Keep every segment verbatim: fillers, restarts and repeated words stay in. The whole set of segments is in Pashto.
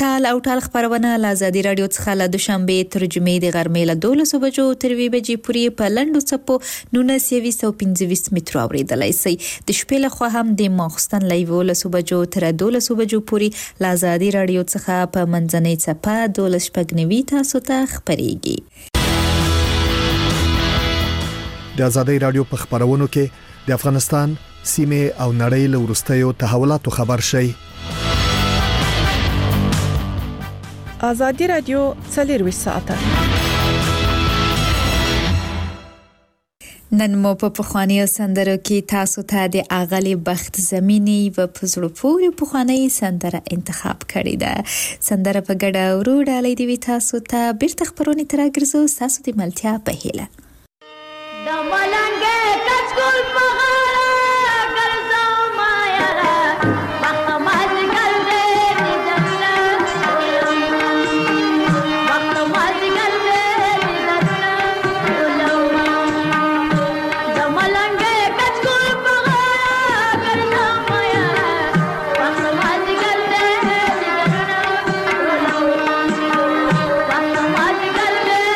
تال او ټال خبرونه له ازادي رادیو څخه له دوشنبه تر جمعې د غرمې له دولس بجو تر وی بجې پورې په لنډو څپو نولس سوه او پنځه مترو اوریدلای شئ. د شپې له خوا هم د ماخستن له یولس بجو تر دولس بجو پورې له ازادي رادیو څخه په منځنۍ څپه دولس شپږ نوي تاسو ته خبريږي. د ازادي رادیو په خبرونو کې د افغانستان سیمه او نړۍ له ورستیو تحولاتو خبر شي. ازادي رادیو څلور ساعته نن مو په پخوانیو سندرو کې تاسو ته د اغلی بخت زمینی و پزړو پورې پخوانی سندره انتخاب کړی ده. سندره په ګډه ورو ډالۍ دی تاسو ته بیرته خبرونه ترګرځو تاسو د ملتیا په هیله. د ملنګ کچکول په غاړه ګرځاو مایا وخت ماز ګل دې دنه وخت ماز ګل دې دنه د ملنګ کچکول په غاړه ګرځاو مایا وخت ماز ګل دې دنه وخت ماز ګل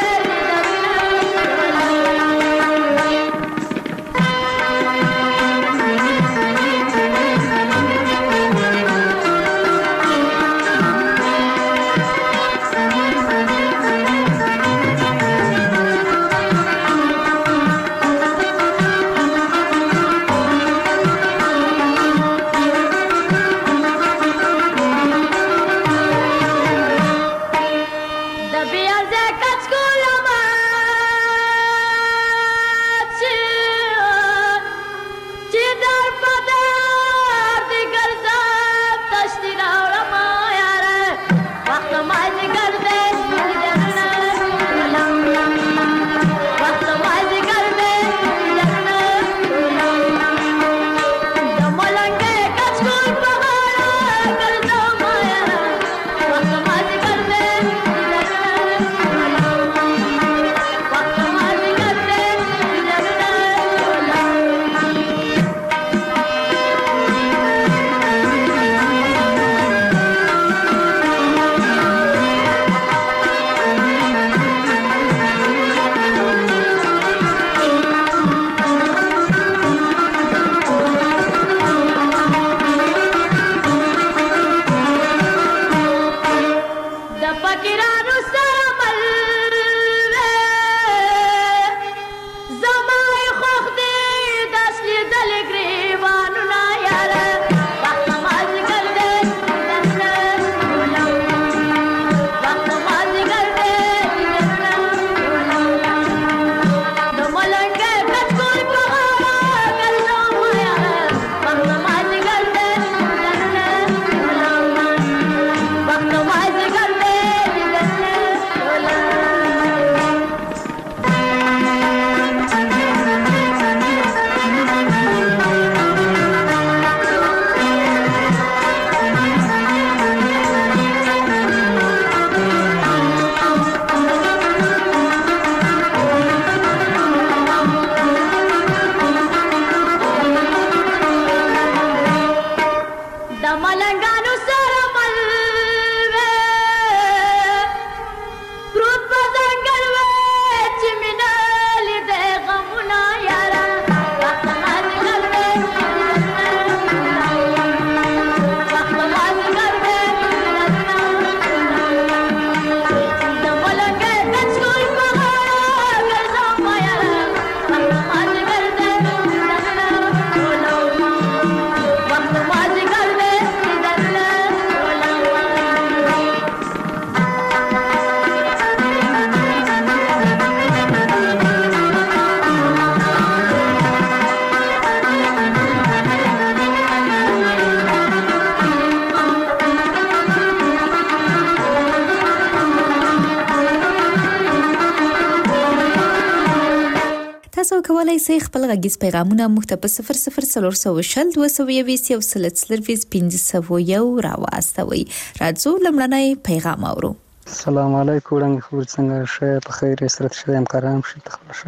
تاسو کولای شئ خپل غږیز پیغامونه موږ ته په صفر صفر څلور سوه شل دوه سوه یوویشت یو سل څلرویشت پنځه سوه یو راواستوئ. راځو لومړنی پیغام اورو. السلام علیکم وړاندې خبر څنګه شه په خیر سره شه همکاران شي تخل شه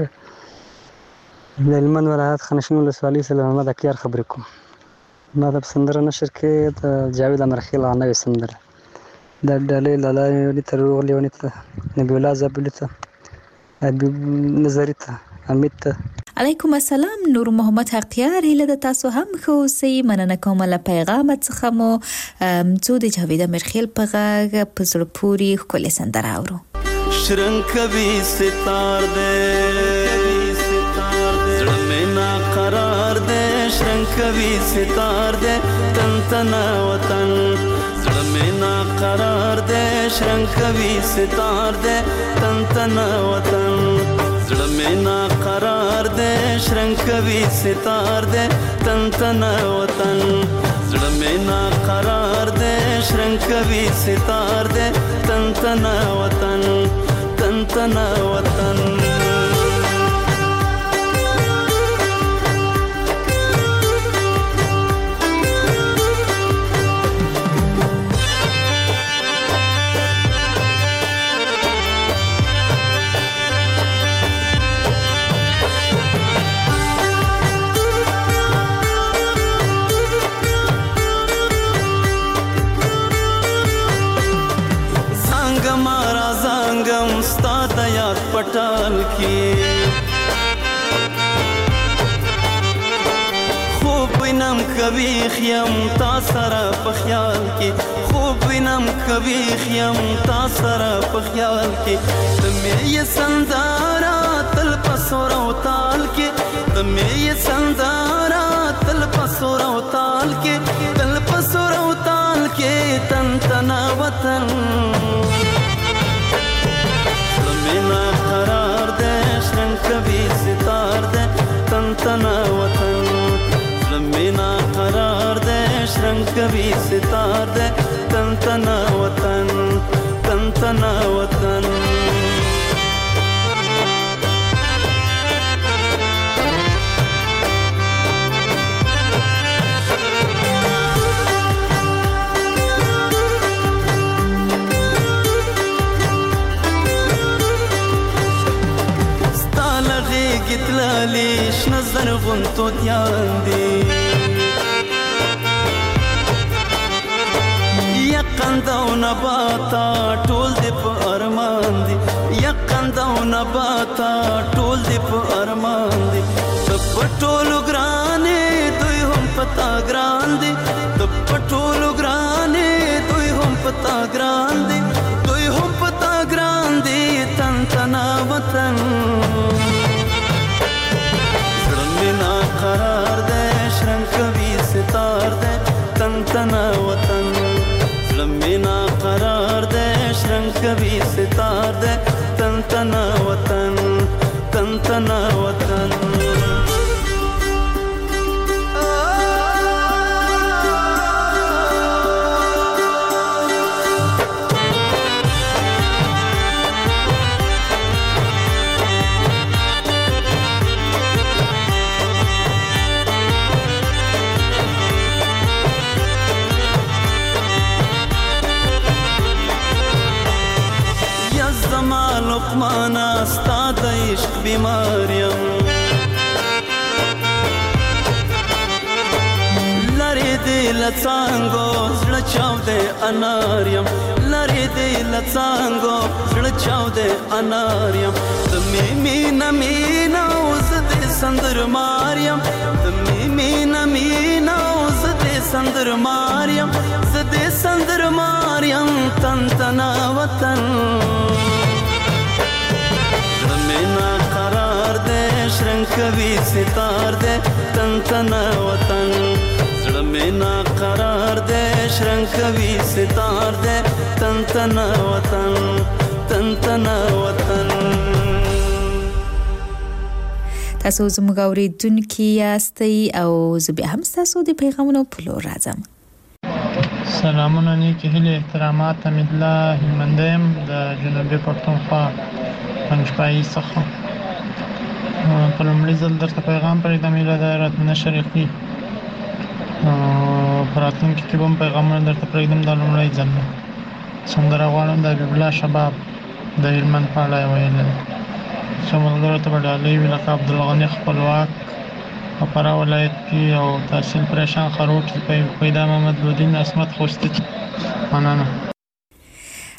د هلمند ولایت خانشین ولسوالۍ سره محمد اکیار خبرې کوم. ما د سندره نشر کې د جاوید امرخیل نوې سندره د ډالۍ لاله ونې ته روغلې ونې ته نبی الله زابلي ته حبیب نظري ته حمید ته علیکم السلام. نور محمد حقیار هیله د تاسو هم ښه اوسئ. مننه کوم له پیغام څخه مو څو د جاوید امرخیل په غږ په زړه پورې ښکلې سندره اورو. شرنګ کوي ستار دې زړه مې نا قرار دې شرنګ کوي ستار دې تن تنا وطن زړه مې نا قرار دې شرنګ کوي ستار دې تن تنا وطن زړه مې نا قرار دې شرنګ کوي ستار دې تن تنا وطن زړه مې نا قرار دې شرنګ کوي ستار دې تن تنا وطن تن تنا وطن پټال کې خوب وینم کوي خیم تا سره په خیال کې خوب وینم کوي خیم تا سره په خیال کې تمه یې سندارا تل پسور او تال کې تمه یې سندارا تل پسور او تال کې تل پسور او تال کې تن تنا وطن مینا قرار دے شرنگ کبھی ستار دے تن تنا وطن مینا قرار دے شرنگ کبھی ستار دے تن تنا وطن تن تنا وطن گتلالی شنظر غنتو دیان دی یقند و نباتا ټول دی په ارمان دی یقند و نباتا ټول دی په ارمان دی د پټولو ګرانې دوی هم پتا ګران دی د پټولو ګرانې دوی هم پتا ګران دی دوی هم پتا ګران دی تن تنا وطن مینا قرار دے شرنگ کبھی ستار دے تن تنا وطن مینا قرار دے شرنگ کبھی ستار دے تن تنا وطن تن تنا وطن لقمانا ستا د عشق بیماریم لری دی لڅانګو زړه چاودې اناریم لری دی لڅانګو زړه چاودې اناریم د می مینا مینا اوس دې سندر ماریم د می مینا مینا اوس دې سندر ماریم زدې سندر ماریم تن تنا وطن مینا قرار دے شرنگ کبھی ستار دے تن تنا وطن زړه مینا قرار دے شرنگ کبھی ستار دے تن تنا وطن تن تنا وطن تاسو زموږ اورېدونکي یاستئ او زه بیا هم ستاسو د پیغامونو په لور راځم. سلامونه نیکې هیلې احترامات حمید الله هلمندی یم د جنوبي پښتونخوا پنجپایي څخه. په لومړي ځل درته پیغام پرېږدم هیله ده راته نشر یې کړي. په راتلونکي کې به هم پیغامونه درته پرېږدم. دا لومړی ځل دی. سندره غواړم د حبیب الله شباب د هلمند په اړه یې ویلې ده. څو ملګرو ته به ډالۍ وي لکه عبدالغني خپلواک په فراه ولایت کې او تحصیل پریشان خروټ پیدا محمد لودین عصمت خوستچ. مننه.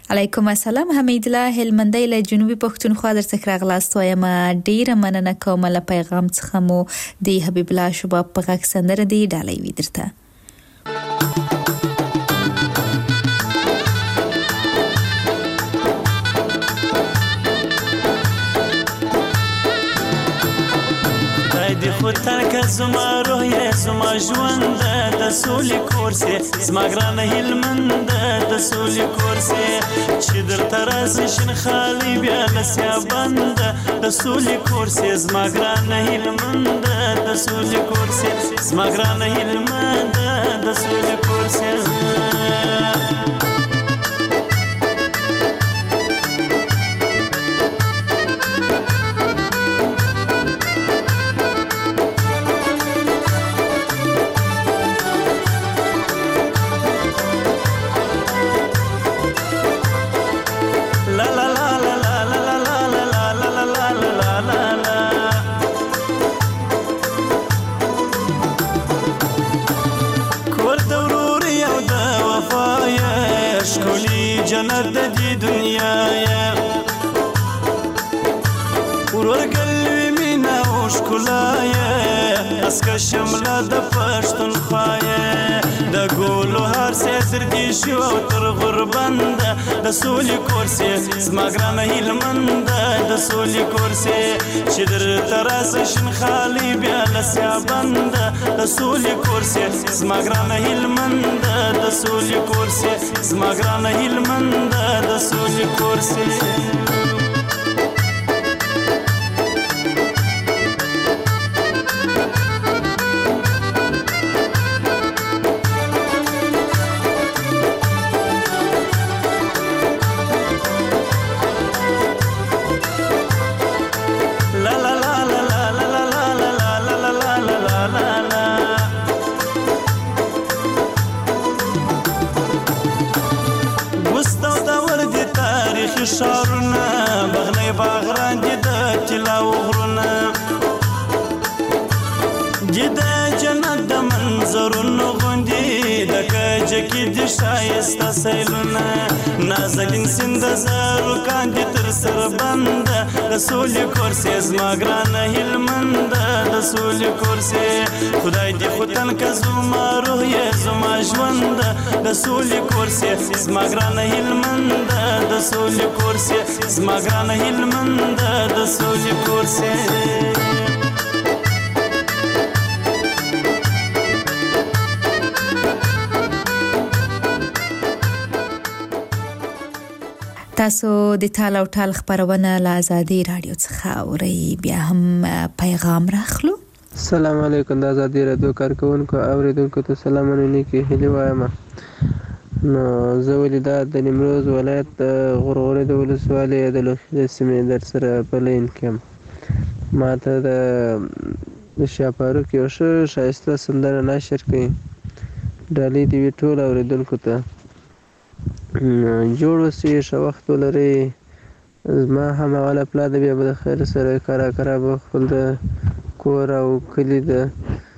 علیکم السلام حمید الله هلمندی له جنوبي پښتونخوا درته راغلاست وایم ډیره مننه کوم له پیغام څخه مو د حبیب الله شباب په غږ سندره دی ډالۍ وی درته دی خودتر که زما روح یې زما ژوند د سولې کورسې زما ګرانه هلمند د سولې کورسې چې درته راشي شین خالي بیا لسیا بند د سولې کورسې زما ګرانه هلمند د سولې کورسې زما ګرانه هلمند د سولې کورسې جنت د دې دنیا یا ورګلوي مینا او ښکلا یا اسکه شمله د پښتونخوا یا د ګولو هر څه تر دې شو او تر غربند د سولې کورسې زما ګرانه هلمند د سولې کورسې چې درته راشي شین خالي بیا لسیا بند د سولې کورسې زما ګرانه هلمند د سولې کورسې زما ګرانه هلمند د سولې کورسې شارونه بغنی باغران دي د طلا او غرونه دي د جنت د منظرونو غوندي د کجه کې د شایسته سیلونه نازنین سیند زارو کاندي تر سر بند د سولې کورسې زما ګرانه هلمند د سولې کورسې خدای دې خو تن که زما روح یې زما ژوند د سولې کورسې زما ګرانه هلمند د سولې کورسې زما ګرانه هلمند د سولې کورسې تاسو د ټال او ټال خبرونه له آزادي رادیو څخه اورئ بیا هم پیغام راخلو السلام علیکم د آزادي رادیو کارکونکو اوریدونکو ته سلامونه نیکی هیله وایم نو زه ولیدات د نیمروز ولایت د غرغره د ولسوالۍ د لوخي د سیمې در سره په لین کې ما ته د شاپاروک یو ښه ښایسته سندره نشر کړي ډالۍ دې وي ټول اوریدونکو ته جوړ اوسئ ښه وخت ولرئ زما هماغه پلا د بیا به د خیر سره کرا کرا به خپل د کور او کلي د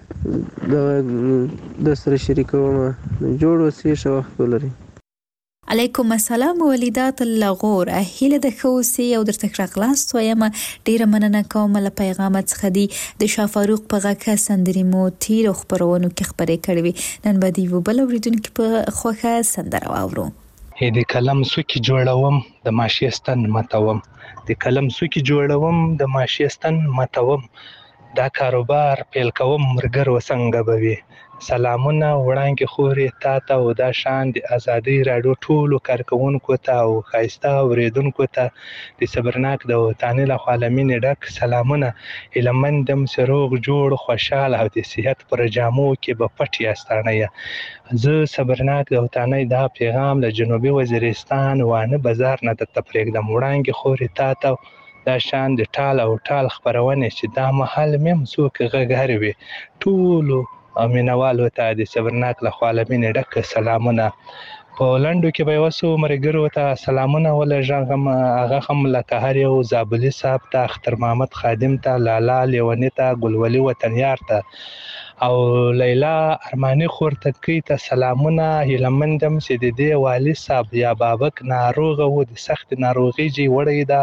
د سره شریکوم جوړ اوسئ ښه وخت ولرئ علیکم السلام ولیدات اللغور هیله د خوسي او درته راغلاست وایم ډیره مننه کوم له پیغام څخه دی د شاه فاروق په غاکه سندري مو تیر خبرونو کې خبرې کړې نن به دی وبل اوریدونکو په خوخه سندره واورو د کلم سوکی جوړوم د ماشیستان متوم د کلم سوکی جوړوم د ماشیستان متوم دا کاروبار پیل کوم مرګر وسنګ بوي سلامونه وړاندې خورې تا ته او دا شان د آزادي رادیو ټولو کارکونکو ته او ښایسته اوریدونکو ته د صبرناک د وطني له عالمین ډک سلامونه هلمندم سروغ جوړ خوشاله او د صحت پر جامو کې به پټ یاستانه یا زه صبرناک د وطني دا پیغام له جنوبي وزیرستان وانه بازار نه د تفریق د وړاندې خورې تا ته دا شان د ټال او ټال خبرونه چې دا محل مم څوک غږهر وي ټولو امینوالو ته د صبرناک له عالمین ډک سلامونه په لندو کې به وسو مرګرو ته سلامونه ولژغم هغه هم لکه هر یو زابلی صاحب ته اختر محمد خادم ته لالا لیونی ته ګلولي وطنیار ته او لیلا ارماني خور تکي ته سلامونه هیلمندم چې د دې والي صاحب یا بابک ناروغه و د سخت ناروغي جي وړي دا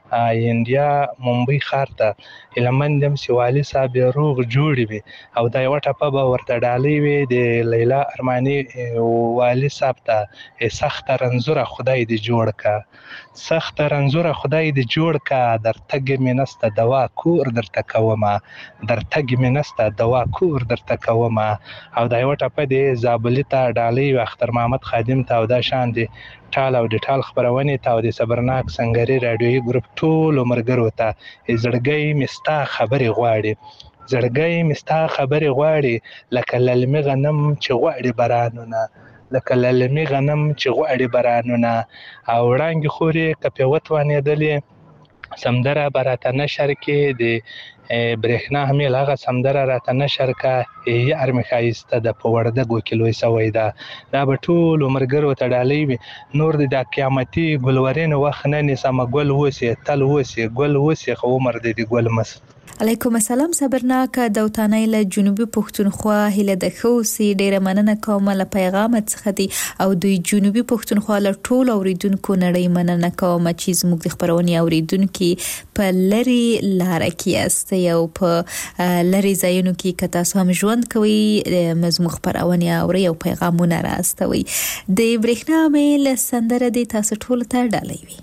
انډیا ممبئی ښار ته هیلمندم چې والي صاحب روغ جوړ وي او دا یو ټپه به ورته ډالۍ وي د لیلا ارماني والي صاحب ته سخت رنځوره خدای دې جوړ کا سخت رنځوره خدای دې جوړ کا در تګ مې نسته دوا کور درته کومه در تګ مې نسته دوا کور درته کومه او دا یو ټپه د زابلي ته ډالۍ وي اختر محمد خادم ته او دا شان دي ټال او د ټال خبرونې ته او د صبرناک سنگري رادیوي ګروپ ټولو ملګرو ته زړګی مې ستا خبرې غواړي زړګی مې ستا خبرې غواړي لکه للمي غنم چې غواړي بارانونه لکه للمي غنم چې غواړي بارانونه او وړانګې خورې که پې وتوانېدلې سمدره به راته نشر کې د برېښنا همیل هغه سمدره راته نشر کا یار مې ښایسته ده په وردګو کې لوی سوی ده دا به ټولو ملګرو ته ډالۍ وي نور د دا قیامتي ګلورین وخت نه نیسمه ګل اوسې تل اوسې ګل اوسې خو عمر دې د ګل مس علیکم السلام صبرناک دوتانه له جنوبي پښتونخوا هله د خوسي ډیره مننه کوم له پیغام څخه دی او د جنوبي پښتونخوا له ټول اوریدونکو نړۍ مننه کوم چې زموږ د خبرونې اوریدونکو په لری لار کې است یو په لری ځایونو کې کتا سم ژوند کوي مزمو خبرونه او یو پیغامونه راستوي د برېښنا میل سندره د تاسو ټول ته ډالۍ وي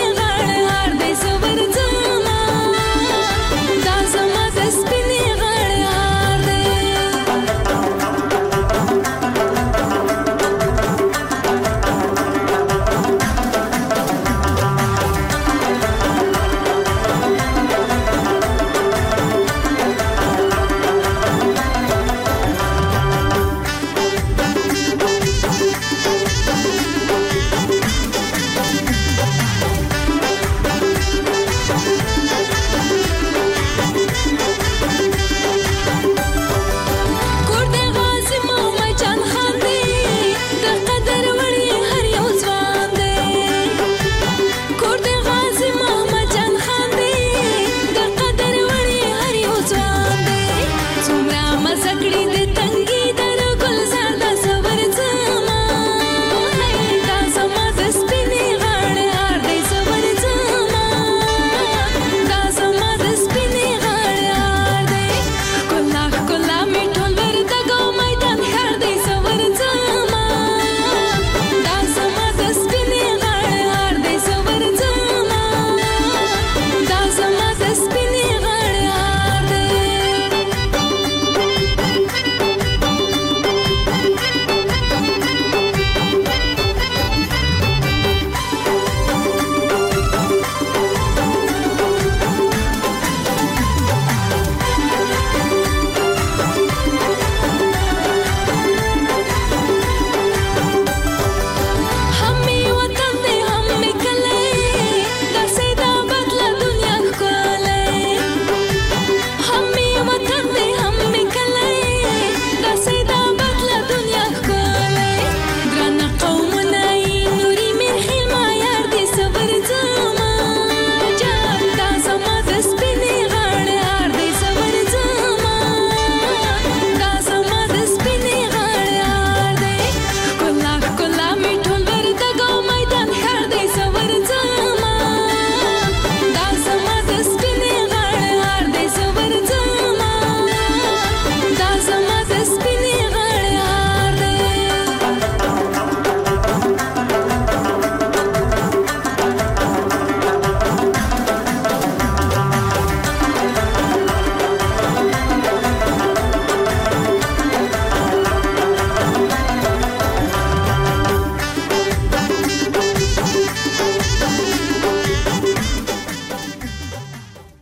Spinning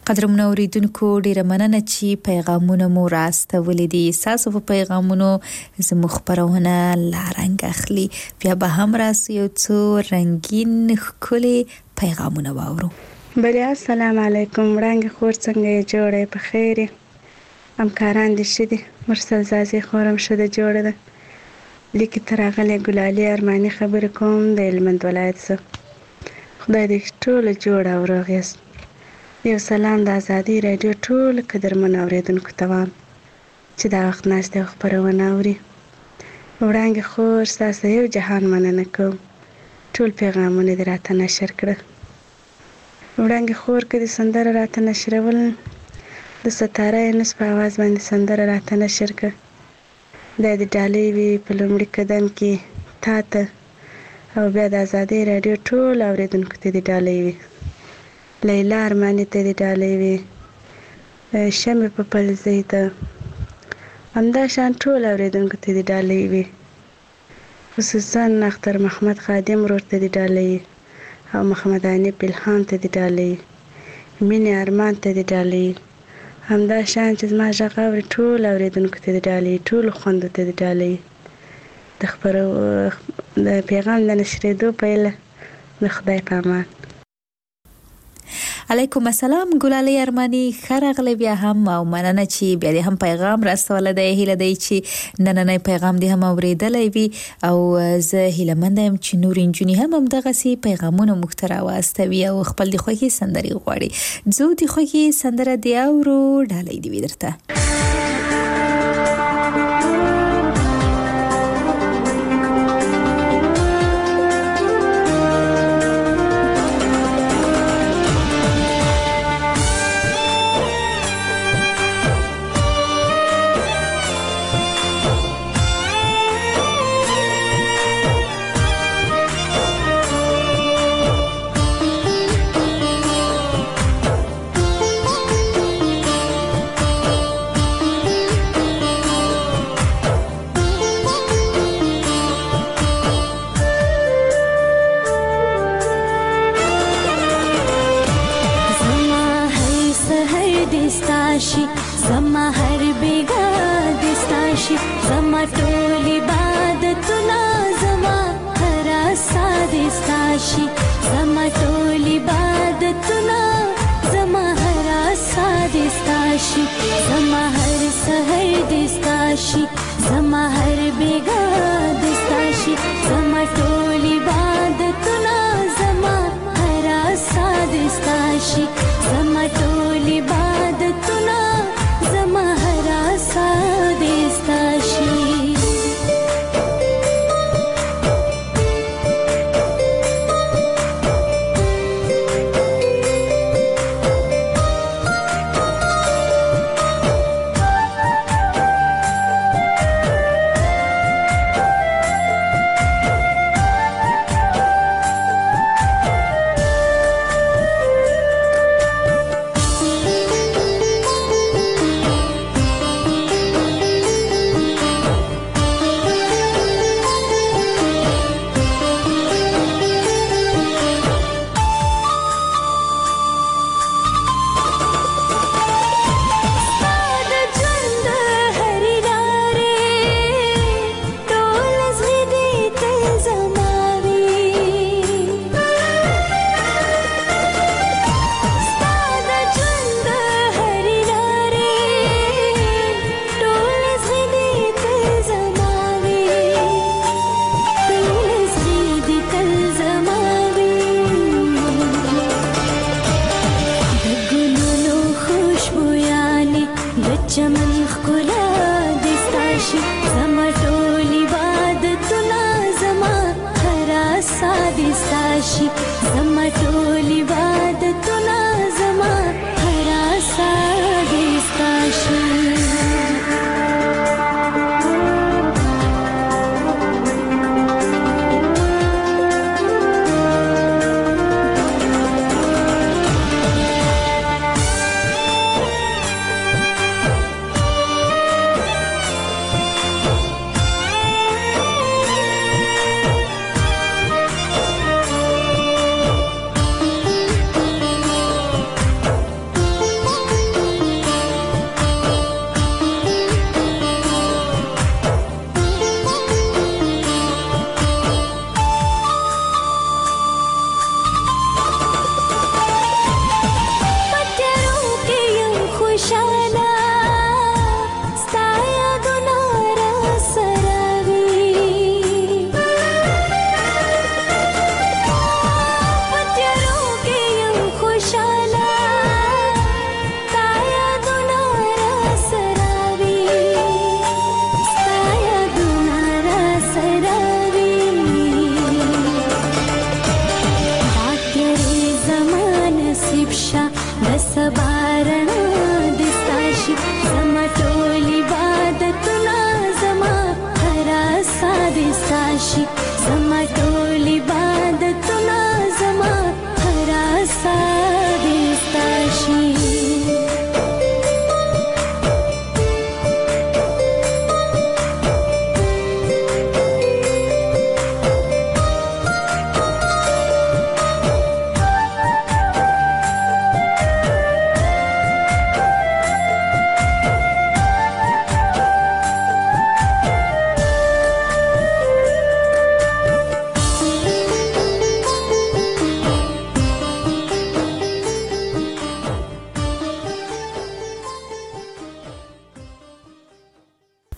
قدرمن اوریدونکو ډیره مننه چې پیغامونه مو راستولې دي. تاسو په پیغامونو زموږ خبرونه لارنګ اخلي. بیا به هم راسي یو څو رنگین ښکلي پیغامونه واورو. بله السلام علیکم. وړانګې خور څنګه یې جوړه په خیر همکاران دې شه دي. مرسل زازي خورم شه د جوړه ده لیکي تر غلې ګلالي ارماني خبر کوم د هلمند ولایت څخه. خدای دې ټول جوړ او روغ یاست. یو سلام د ازادي رادیو ټول قدرمن اوریدونکو ته وایم چې دا وخت ناشته خبرونه اوري. وړانګې خور تاسو یو جهان مننه کوم. ټول پیغامونه دې راته نشر کړه. وړانګې خور کې د سندره راته نشرول د ستاره انس په आवाज باندې سندره راته نشر کړه. د دې ډالۍ وی په لومړي قدم کې تا ته او بیا د ازادي رادیو ټول اوریدونکو ته دې ډالۍ وی. لیلا ارماني ته دې ډالۍ وی. شمه په پلزې ته همدا شان ټول اوریدونکو ته دې ډالۍ وی. خصوصا اختر محمد خادم ورور ته دې ډالۍ او محمد انیب الهام ته دې ډالۍ. مینې ارمان ته دې ډالۍ. همدا شان چې زما غږ اوري ټول اوریدونکو ته دې ډالۍ. ټول خوندو ته دې ډالۍ. د خبرو د پیغام د نشریدو پیله د خدای په امان. علیکم السلام ګلالي ارماني خرغله بیا هم او مننه چې بیا دې هم پیغام راستول دی. هیله دی چې نننې پیغام دې هم اوریدلې وي او زه هیله مند یم چې نور انجونی هم هم دغه سي پیغامونه مخترا واستوي او خپل د خوږی سندري غواړي. زه د خوږی سندره دی اورو ډالۍ دی ودرته. زما هر بیگا دستاشی زما ټول عبادتونه زما هر ساد دستاشی زما ټول عبادتونه زما هر ساد دستاشی زما هر سحر دستاشی زما هر بیگا دستاشی زما ټول عبادتونه زما هر ساد دستاشی زما ټول عبادتونه زما هر سادستاشي.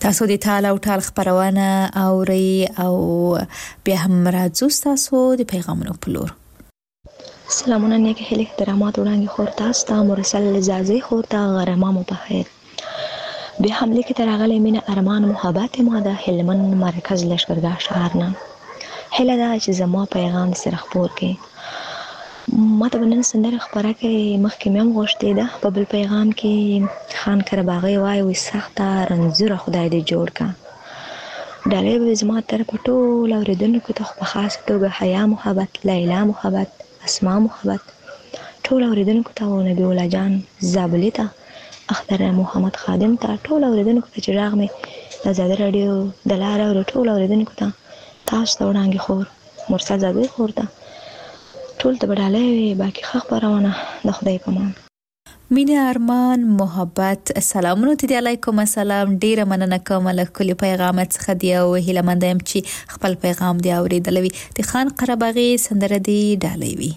تاسو د ټال او ټال خبرونه اوري او بیا هم راځو تاسو د پیغامونو په لور. سلامونه نیک هلي احترامات وړاندې خور تاسو ته مرسل زازي خور ته غرمامو په خیر. بیا هم لیک تر غلې مینه ارمان محبت ما د هلمند مرکز لشکرګاه شهر نه هله دا چې زما پیغام سره خبر کې ما ته بنن سندره خبره کې مخکې مې هم غوښتې ده په بل پیغام کې خان کرباغي وای وي سخته رنځوره خدای دې جوړ کا ډالې به زما تر پټول اوریدونکو ته په خاص توګه حیا محبت لیلا محبت اسماء محبت ټول اوریدونکو ته او نبی الله جان زابلی ته اختر محمد خادم ته ټول اوریدونکو ته چې راغ مې د آزاد رادیو د لار او ټول اوریدونکو ته تاسو ته وړاندې خور مرسل زابلی خور ته ټول ته بداله باقي خبرونه د خدای په امان. مینه ارمان محبت سلامونه ته علیکم السلام ډیره مننه کوم له کلی پیغام څخه دی او هیله مندم چې خپل پیغام دی اوریدلوي د خان قرباغي سندره دی ډالوي.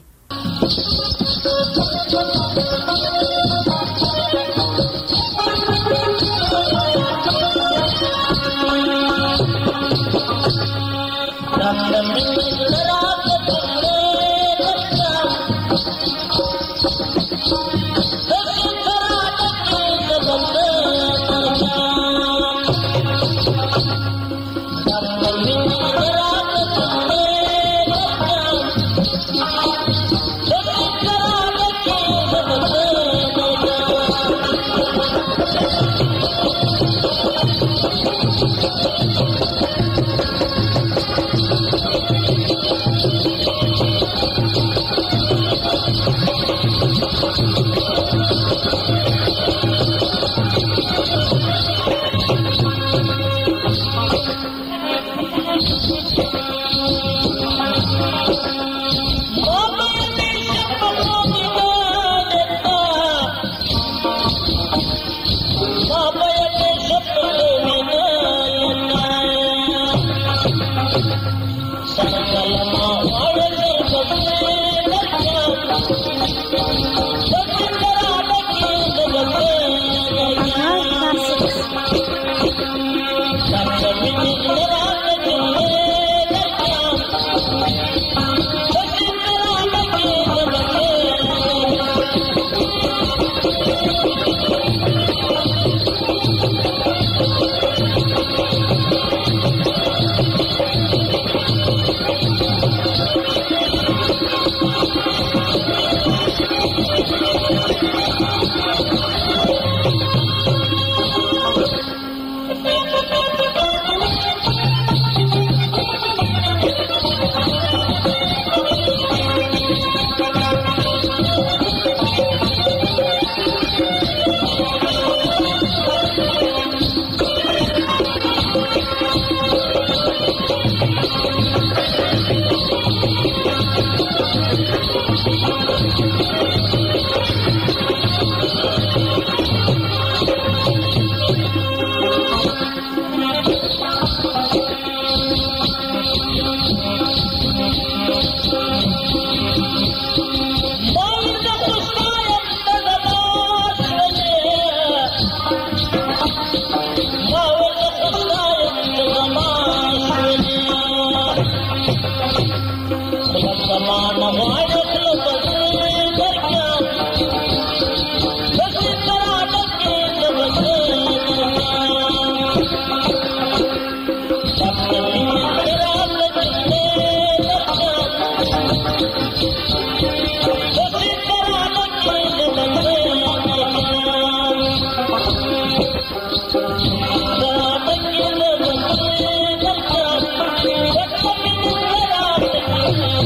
Thank you.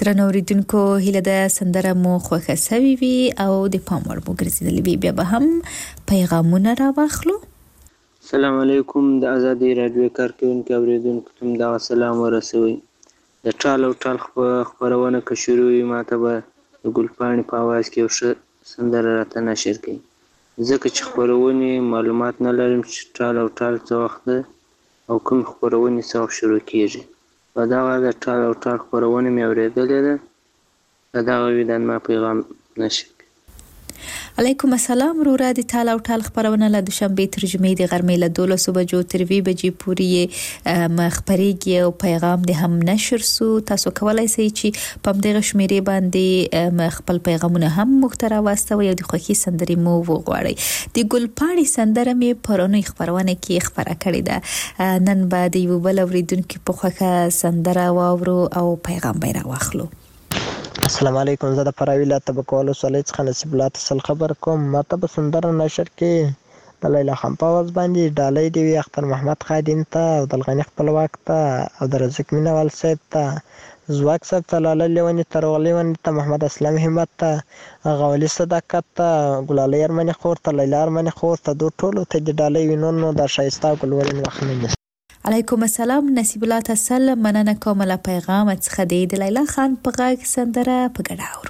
درنو اوریدونکو هیله ده سندره مو خوښه سوي وي او د پام وړ مو ګرځېدلې وي. بیا به هم پیغامونه راواخلو. السلام علیکم. د ازادي رادیو کارکونکو اوریدونکو ته دا سلام ورسوي. د ټال او ټال خبرونه که شروع وي ماته به د ګلپاڼې په اواز کې یو ښه سندره راته نشر کړي، ځکه چې خبرونې معلومات نه لرم چې ټال او ټال څه وخت ده او کوم خبرونې څه وخت شروع کیږي. په دغه د ټال او ټال خبرونه مې اورېدلې ده. په دغه ویدان ما پیغام نشر. علیکم السلام. رورا د ټال او ټال خبرونه له دوشنبه ترجمه د غرمې له دولسو بجو تر وی بجې پورې مخبريږي او پیغام د هم نشر سو. تاسو کولای شئ چې په دغه شمیرې باندې خپل پیغامونه هم مخترا واستوي او د خوښي سندري مو وغواړئ. د ګلپاڼې سندره مې پرونی خبرونه کې خبره کړې ده. نن بعد یو بل اوریدونکو په خوښه سندره واورو او پیغام به راوخلو. السلام علیکم. زه د فراه ولایت تبکول وسلې څخه نصیب الله تسل خبر کوم. ماته به سندره نشر کې د لیلا خان په आवाज باندې ډالۍ دی وي اختر محمد خادم ته او د الغنی خپلواک ته او د رزق مینوال صاحب ته زواک صاحب ته لاله لیونی ترغلی ونی ته محمد اسلام همت ته غولی صداقت ته ګلالي ارمنی خور ته لیلا ارمنی خور ته دو ټولو ته د ډالۍ وینونو د شایسته ګلورین وخنه. علیکم السلام. نصیب الله تسل مننه کوم له پیغام څخه دی د لیلا خان په غږ سندره په ګډه اورو.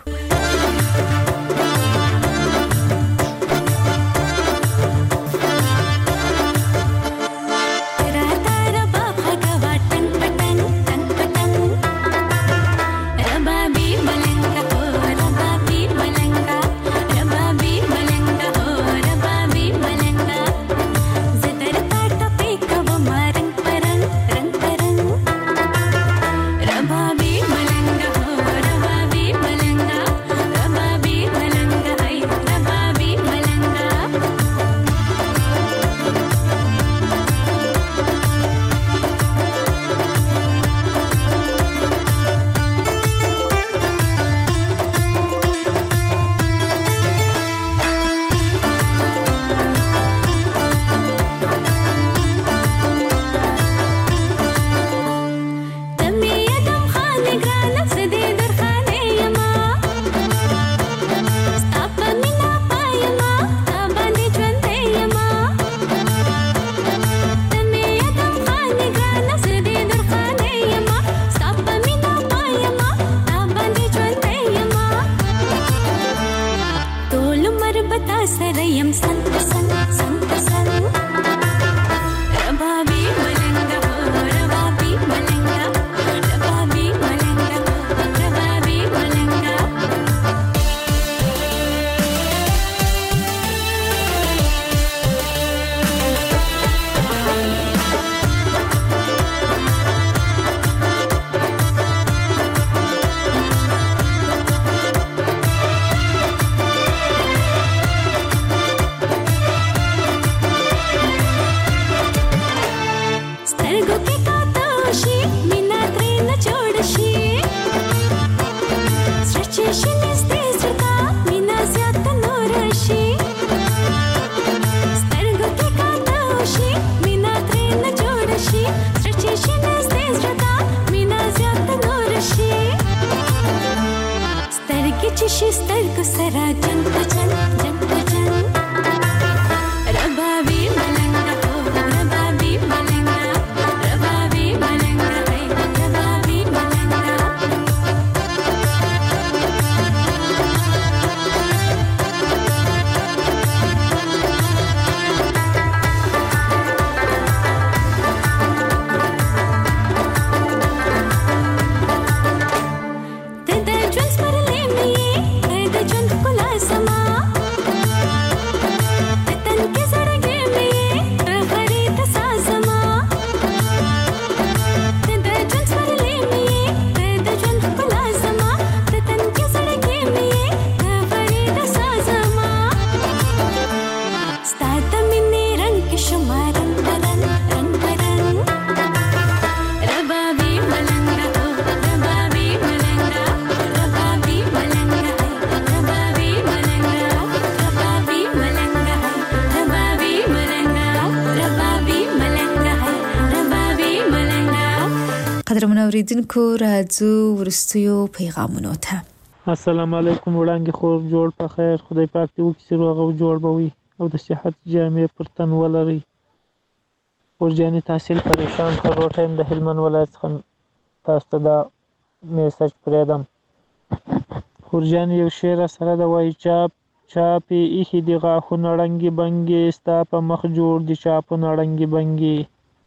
قدرمن اوریدونکو راځو ورستیو پیغامونو ته. السلام علیکم وړاندې خور جوړ په خیر، خدای پاک دې وکړي چې روغ او جوړ به وي او د صحت جامې پر تن ولري. ورجاني تحصیل پریشان خروټه يم د هلمند ولایت څخه تاسو ته دا میسج پرېږدم. ورجاني یو شعر سره د وایي چاپ چاپې ایښي دي غاښونه ړنګې بنګې ستا په مخ جوړ دي چاپونه ړنګې بنګې.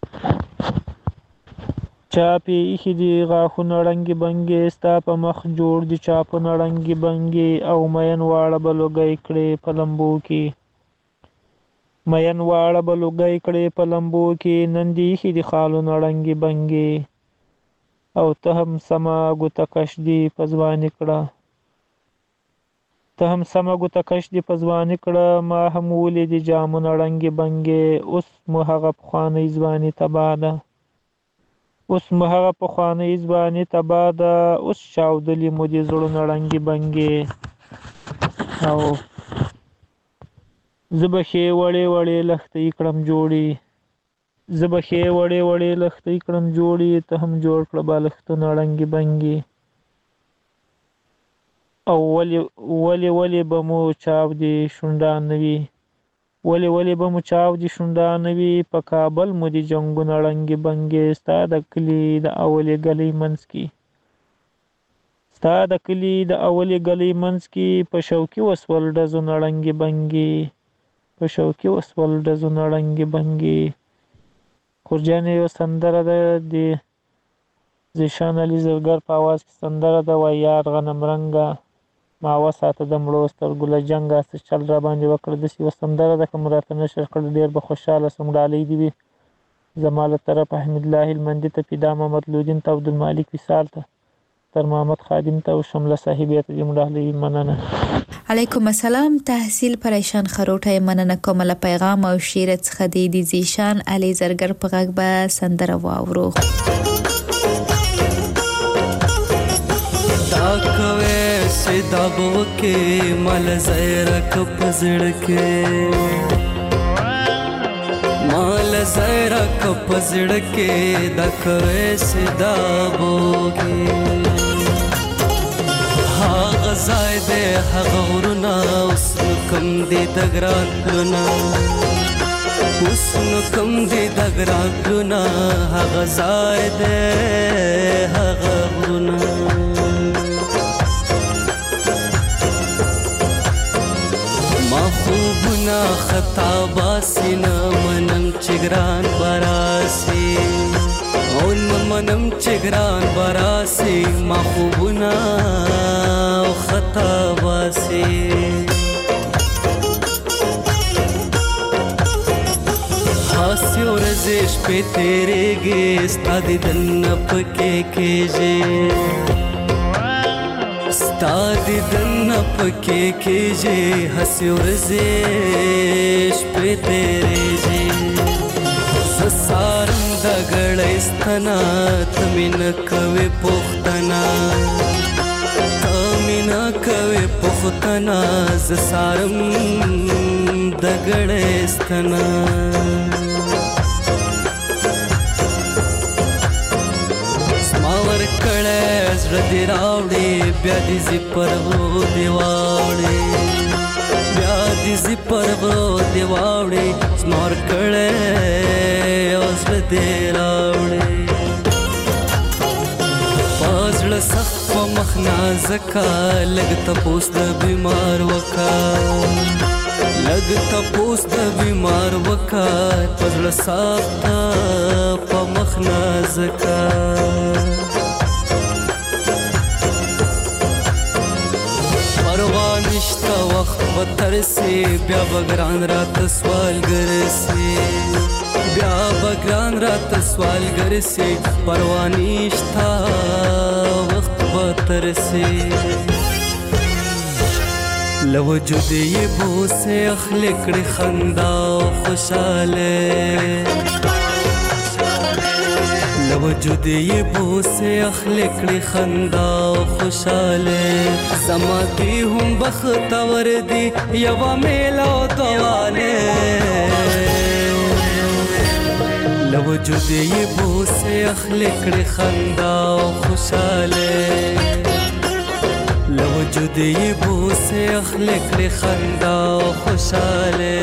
چاپې ایښي دي غاښونه ړنګې بنګې ستا په مخ جوړ دي چاپونه ړنګې بنګې او مین واړه به لوګی کړې په لمبو کې. مین واړه به لوګی کړې په لمبو کې نن دې ایښي دي خالونه ړنګې بنګې او ته هم سمه ګوته کش دي په ځواني کړه. ته هم سمه ګوته کش دي په ځواني کړه ما هم ولیدې جامونه ړنګې بنګې اوس مو هغه پخوانۍ ځواني تباه ده. اوس مو هغه پخوانۍ ځواني تباه ده اوس چاودلي مو دي زړونه ړنګې بنګې. او زه به ښې وړې وړې لښتې کړم جوړې زه به ښې وړې وړې لښتې کړم جوړې ته هم جوړ کړه بالښتونه ړنګې بنګې. او ولې ولې ولې به مو چاودې شونډان نه وي ولې ولې به مو چاودې شونډان نه وي په کابل مو دي جنګونه ړنګې بنګې ستا د کلي د اولې ګلۍ منځ کې ستا د کلي د اولې ګلۍ منځ کې په شوکي وسول ډزونه ړنګې بنګې په شوکي وسول ډزونه ړنګې بنګې. خورجانې یو سندره ده د زیشان علي زرګر په اواز کې سندره ده وایي یار غنم رنګه ما وساته د مړو سترګو له جنګه څه چل را باندې وکړه داسې یوه سندره ده که مو راته نشر کړه ډېر به خوشحاله سم. ډالۍ دې وي زما له طرفه حمیدالله هلمندي ته فدا محمد لودین ته عبدالمالک وصال ته تر محمد خادم ته او شمله صاحبې ته دې مو ډالۍ وي. مننه. علیکم السلام. تحصیل پریشان خروټه مننه کوم له پیغام او شعر څخه د زیشان علي زرګر په غږ به سندره واورو. دا کوي سیدا بوکه مل زیرا کپ زړکه مال زیرا کپ زړکه دا کوي سیدا بوکه ها غزای دې هغه ورنا اوس کم دې دګران لونه اوس کم دې دګران لونه هغه زای دې هغه ورنا خوبنا خطا باسینا منم چگران براسی او منم چگران براسی ما خوبنا خطا باسی خاصی و رزش پہ تیرے گے ستا دی دن پکے کیجے ستا دی دن پکې کېږي هسې ورځې شپې تېرېږي زه سارم د ګړۍ ستنه ته مې نه کوې پوښتنه ته مې نه کوې پوښتنه زه سارم د ګړۍ ستنه کړه زړه دې راوړې بیا دې زی پرغو دې واوړې بیا دې زی پرغو دې واوړې زمار کړه او زړه دې راوړې پازړه سخت په مخ نازکه لږ تپوس د بیمار وکا لږ تپوس د بیمار وکا پازړه سخت په مخ نازکه نشتا وقت بترسی بیا بگران رات سوال گرسی بیا بگران رات سوال گرسی پروانیشتا وقت بترسی لوجود یہ بو سے اخلکڑی خندا خوشالے لوجود یہ بو سے اخلکڑی خندا خوشالے زما دی هم بختور دی یوا میلا دواله وجود یې بوسه اخلي کړي خندا او خوشاله له وجود یې بوسه اخلي کړي خندا او خوشاله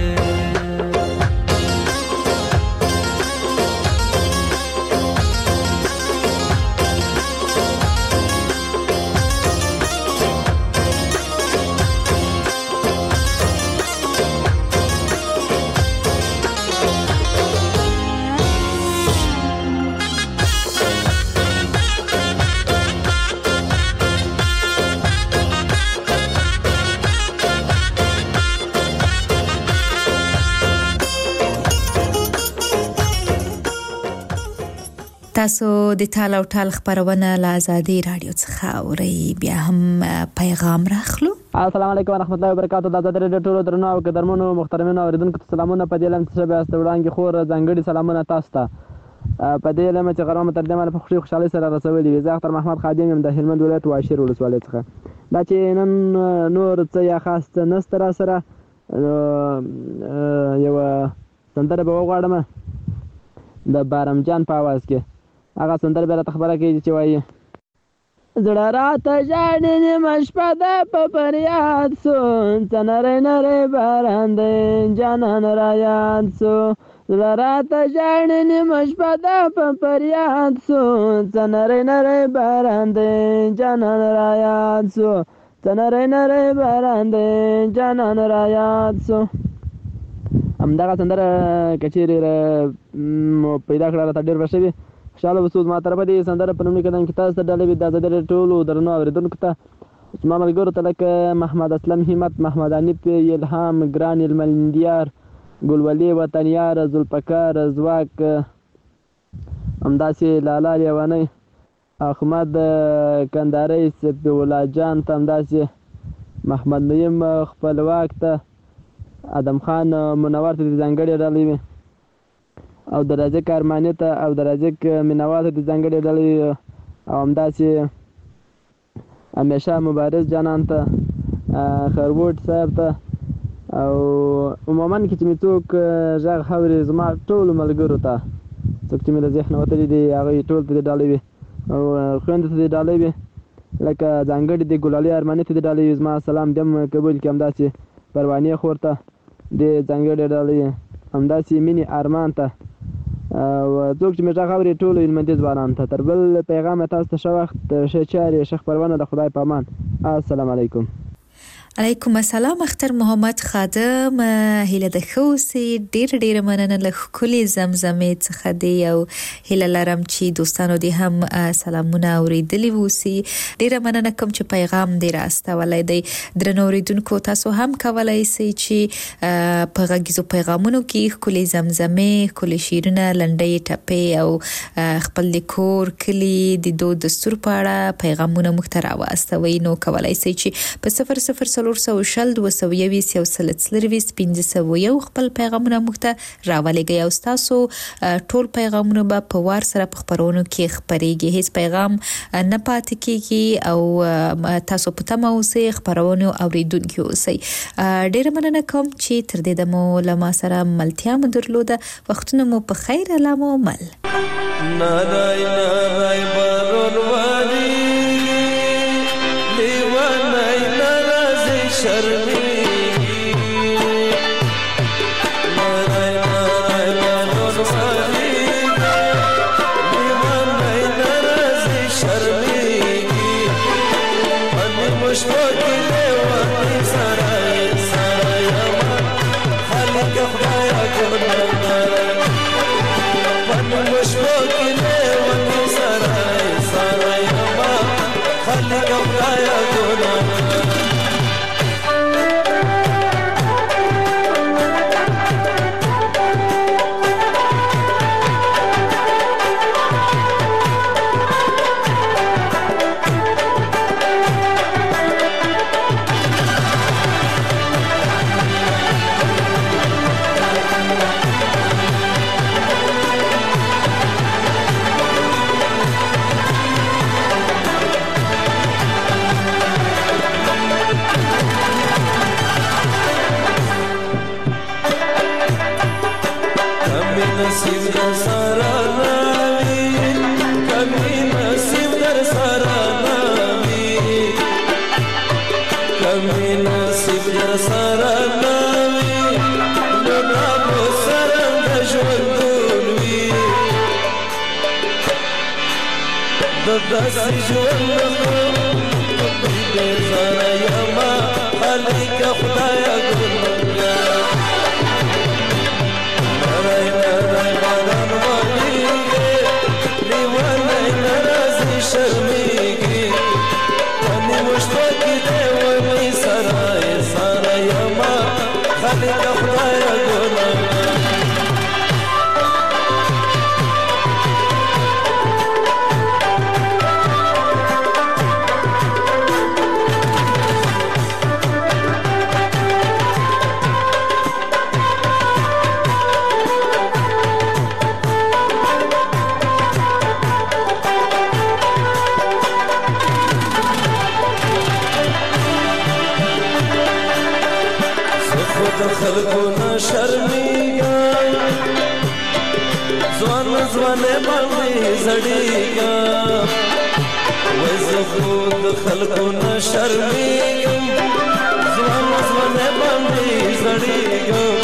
تاسو د ټال او ټال خبرونه له آزادي رادیو څخه اورئ بیا هم پیغام راخلو. السلام علیکم ورحمت الله وبرکاتہ. د آزادي رادیو ټولو درنو او قدرمنو محترمینو اوریدونکو ته سلامونه. په دې لم چې بیا ست وړاندې خور ځانګړي سلامونه تاسو ته. په دې لم چې غرامه ترجمه په خوشي خوشالي سره رسولي وي. زه اختر محمد خادم يم د هلمند ولایت واشیر ولسوالۍ څخه. دا چې نن نور څه یا خاص نستر سره یو سندره به وغواړم د بارم جان په आवाज کې. هغه سندره به راته خبره کوي چې وایي زړه راته ژاړي نیمه شپه ده په فریاد سو څه نری نری باران دی جانان رایاد سو زړه راته ژاړي نیمه شپه ده په فریاد سو څه نری نری باران دی جانان رایاد سو څه نری نری باران دی جانان رایاد سو. همدغه سندره که چیرې مو پیدا کړه راته ډېر به ښه وي. خوشحاله به سو زما طرفه دې سندره په لومړي قدم کې تاسو ته ډالۍ وي د آزادي رادیو ټولو درنو اورېدونکو ته زما ملګرو ته لکه محمد اسلم همت محمد حنیف الهام ګران المندیار ګلولي وطنیار ذوالفقار ځواک همداسې لالا لیوانی احمد کندارۍ صفي الله جان ته همداسې محمد نعیم خپلواک ته ادم خان منور ته د ځانګړې ډالۍ وي او د رازق ارماني ته او د رازق مینوال ته د ځانګړې ډالۍ او همداسې همیشه مبارز جانان ته خروټ صاحب ته او عموما کې چې مې څوک غږ اوري زما ټولو ملګرو ته څوک چې مې له ذهنه وتلي دي هغوی ټول ته د ډالۍ وي او خویندو ته د ډالۍ وي لکه ځانګړې د ګلالي ارماني ته د ډالۍ وي زما سلام دې هم قبول کړي. همداسې پروانې خور ته د ځانګړې ډالۍ همداسې مینې ارمان ته او څوک چې مې غږ اوري ټولو هلمندي ځوانانو ته. تر بل پیغامه تاسو ته ښه وخت ښه چارې ښه خپرونه د خدای په امان. السلام علیکم. علیکم السلام. اختر محمد خادم هیله د خوسي ډیر ډیر مننه له کلی زمزمې څخه دی او هیله لرم چې دوستانو دې هم سلامونه اوریدلی ووسی. ډیر مننه کوم چې پیغام دې راستولای دی. درنو اوریدونکو تاسو هم کولای شئ چې په غږیزو پیغامونو کې کلی زمزمې کلی شیرونه لنډۍ ټپې او خپل لیکور کلی د دو دستور په اړه پیغامونه مخ ته راوستوي. نو کولای شئ چې په صفر صفر څلور سوه شل دوه سوه یویشت یو سل څلرویشت پنځه سوه یو خپل پیغامونه موږ ته راولېږئ او ستاسو ټول پیغامونه به په وار سره په خپرونو کې خپرېږي. هیڅ پیغام نه پاتې کېږي او تاسو په تمه اوسئ خپرونو اوریدونکي اوسئ. ډېره مننه کوم چې تر دې دمو له ما سره ملتیا مو درلوده. وختونه مو په خیر. الله مو مل. نارای نارای برونوالي لیوانای نرازی شرمیگی نارای نارای برونوالي لیوانای نرازی شرمیگی منی مشباکی لیوانی سرای سرای امان خالق خدایا کنن دارای منی مشباکی لیوانی سرای سرای امان خالق خدایا کنن نصیب نصیب داسې ژوند نخلم بېزاره یما خالقه خدایه ګلمنګه نری نری باران وریږي لیونی نه راځي شرمېږي په نیمو شپو کې دی ونې سره ساره یما خالقه خدایه ګلمنګه خلقونه شرمېږم ځوان ځوانې باندې زړېږم وایي زه خو د خلقونه شرمېږم ځوان ځوانې باندې زړېږم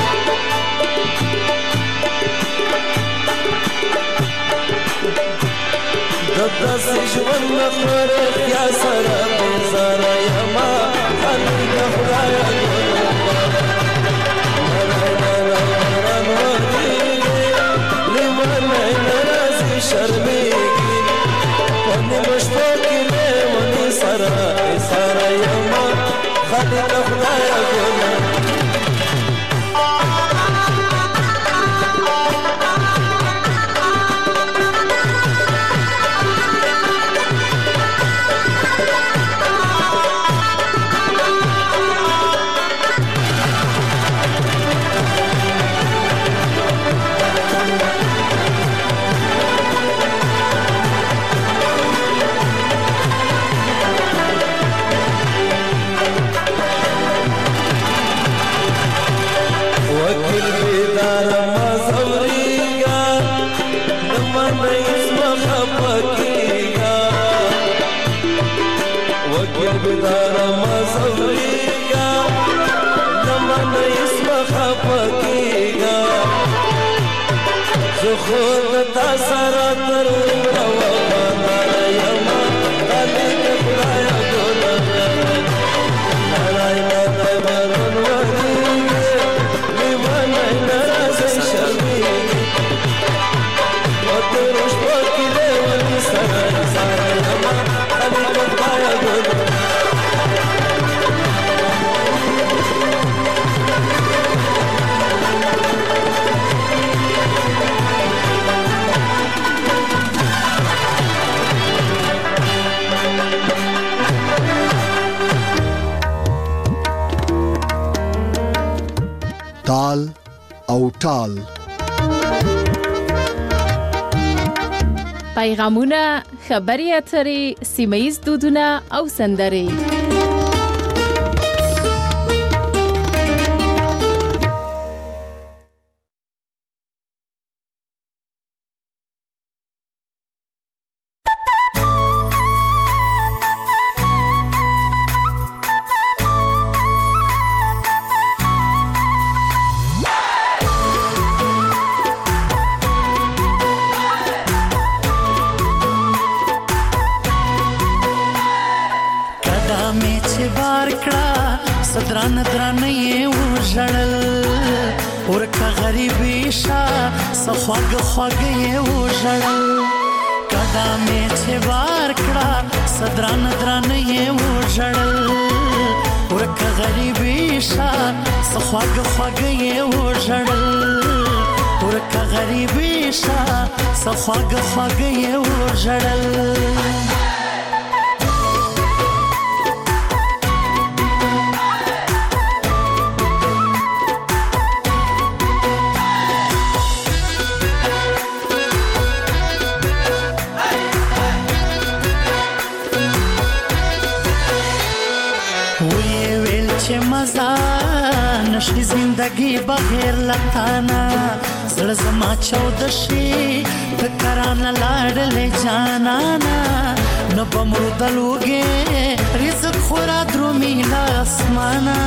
د داسې ژوند نه خو رښتیا سره بېزاره یمه خالقه خدایه شرمېږي په نیمو شپو کې لیونې سره ساره یمه خالقه خدایه ګله بداره مزوريگا لمن اسم خفقيگا زه خود تا سره تر عمره وفاداره یمه خالقه خدایه ګلمنګه نری نری باران وریږي لیونی نه راځي شرمېږي په تورو شپو کې لیوني سره ساره یمه خالقه خدایه ګلمنګه تال او ټال پیغامونه خبري اترې سیمه‌ییز دودونه او سندرې دران دران یې وژړل ورکه غریبي شه څه خواږه خواږه یې وژړل کډه مې چې بار کړه څه دران دران یې وژړل ورکه غریبي شه څه خواږه خواږه یې وژړل ورکه غریبي شه څه خواږه خواږه یې وژړل مزه نشي زندگی بغیر لتانا زړه زما چود شي فکران لاړلې جانانا نو بمرو دلوګې رزق خورا درومي لا اسمانا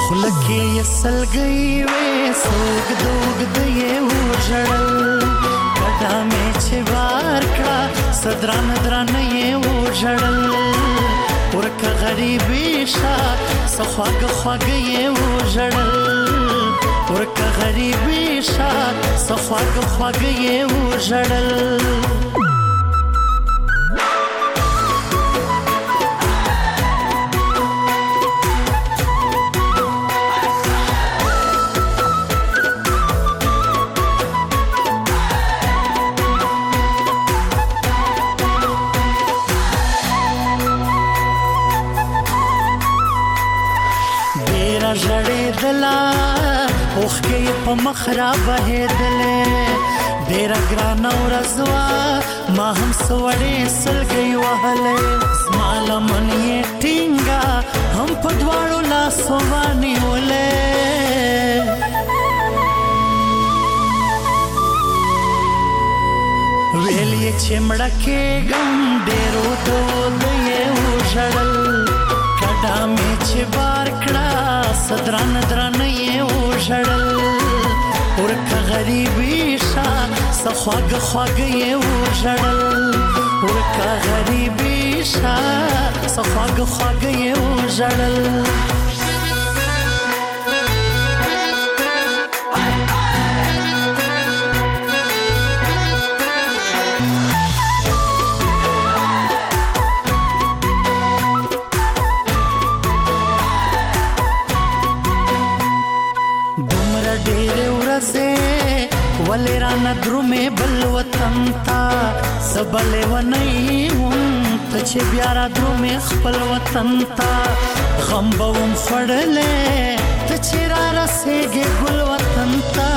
خلکی یې سلګۍ وې سوګ دوګ د یې وژړل کډه مې چې بار کړه صدران دران یې وژړل ورکه غریبي شه سخواګ خواګ یې وژړل ورکه غریبي شه سخواګ خواګ یې وژړل ژړېدله اوښکې یې په مخ را بهېدلې ډېره ګرانه ورځ وه ما هم څه وړې سلګۍ وهلې زما لمن یې ټینګه هم په دواړو لاسو ونیولې ویل یې چې مړه کېږم ډېرو دود یې وژړل کډه مې چې بار کړه صدران دران یې وژړل ورکه غریبي شه سخواګ خواګ یې وژړل ورکه غریبي شه سخواګ خواګ یې وژړل ولې رانه درومې بل وطن ته زه بلې ونی وم ته چې بیا را درومې خپل وطن ته غم به وم خوړلی ته چې را رسېږې ګل وطن ته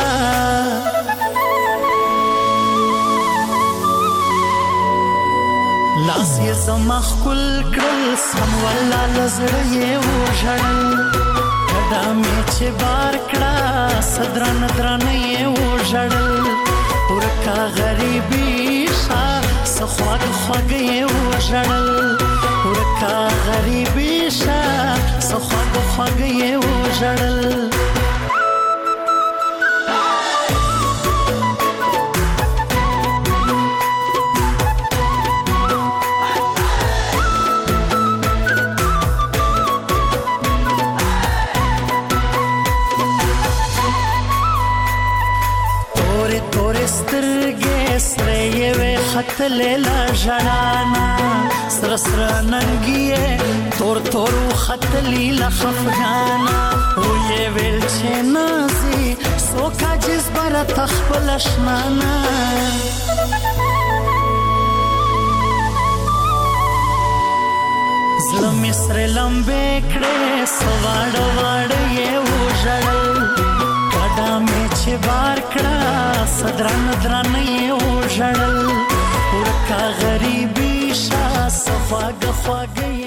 لاس یې زما ښکل کړل سم والله له زړه یې وژړل کډه مې چې بار کړه صدران دران یې وژړل ورکه غریبي شه سخواګ خواګ یې وژړل ورکه غریبي شه سخواګ خواګ یې وژړل خطلې لا ژړانا سره سره ننګي تور تور خطلې لا خفګانا او یې ویل چې نازي سوکا جس بر تخپل شمانا زلم سره لمبه کړې سواړ واړ یې وژړل کډه مې چې بار کړه صدران دران یې وژړل ورکه غریبي شه سخواګ خواګ